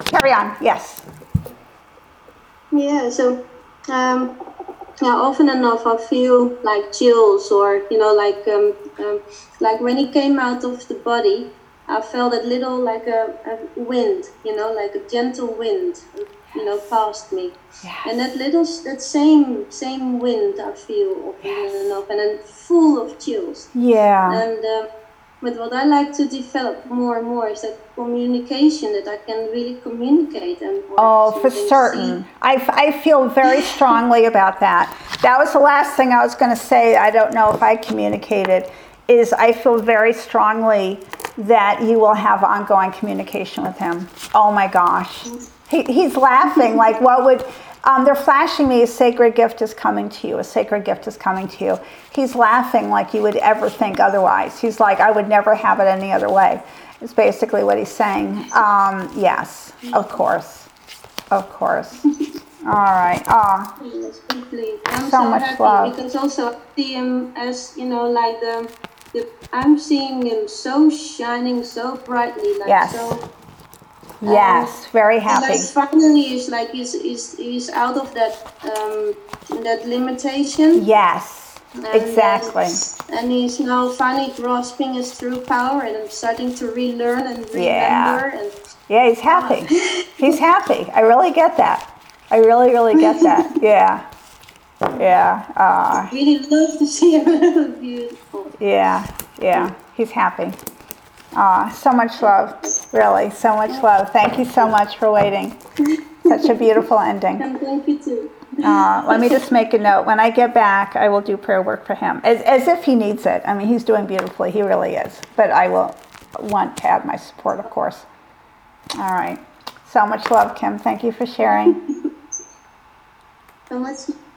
Carry on. Yes. Yeah. So, yeah, often enough I feel like chills, or like when he came out of the body, I felt a little like a wind, like a gentle wind, past me. Yes. And that same wind I feel often enough, and then full of chills. Yeah. And but what I like to develop more and more is that communication, that I can really communicate and for certain. I feel very strongly about that. That was the last thing I was going to say. I don't know if I communicated, is I feel very strongly that you will have ongoing communication with him. Oh my gosh. He's laughing like, what would... they're flashing me, a sacred gift is coming to you. A sacred gift is coming to you. He's laughing like you would ever think otherwise. He's like, I would never have it any other way. Is basically what he's saying. Yes, of course. Of course. All right. Yes, completely. I'm So so much happy love. because also I see him as, like I'm seeing him so shining so brightly, like Yes. so. Yes, very happy. Like finally, is like he's out of that limitation. Yes, exactly. And he's now finally grasping his true power, and I'm starting to relearn and remember. Yeah. Yeah, he's happy. He's happy. I really get that. I really, really get that. Yeah. Yeah. I really love to see him. Beautiful. Yeah. Yeah. He's happy. So much love. Really, so much love. Thank you so much for waiting. Such a beautiful ending. And thank you too. Let me just make a note. When I get back, I will do prayer work for him. As if he needs it. I mean, he's doing beautifully. He really is. But I will want to have my support, of course. All right. So much love, Kim. Thank you for sharing. So much.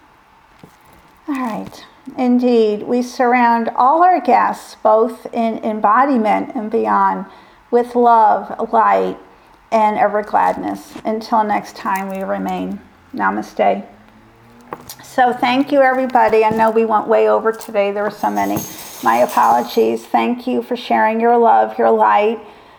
All right. Indeed, we surround all our guests, both in embodiment and beyond, with love, light, and ever gladness. Until next time, we remain. Namaste. So thank you, everybody. I know we went way over today. There were so many. My apologies. Thank you for sharing your love, your light.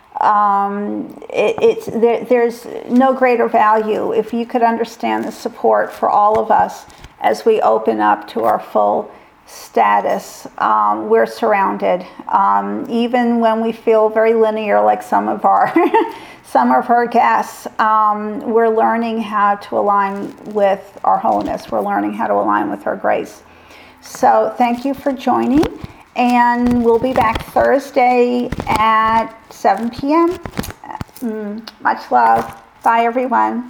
There's no greater value if you could understand the support for all of us as we open up to our full status. We're surrounded. Even when we feel very linear, like some of our guests, we're learning how to align with our wholeness. We're learning how to align with our grace. So thank you for joining, and we'll be back Thursday at 7 p.m. Much love. Bye, everyone.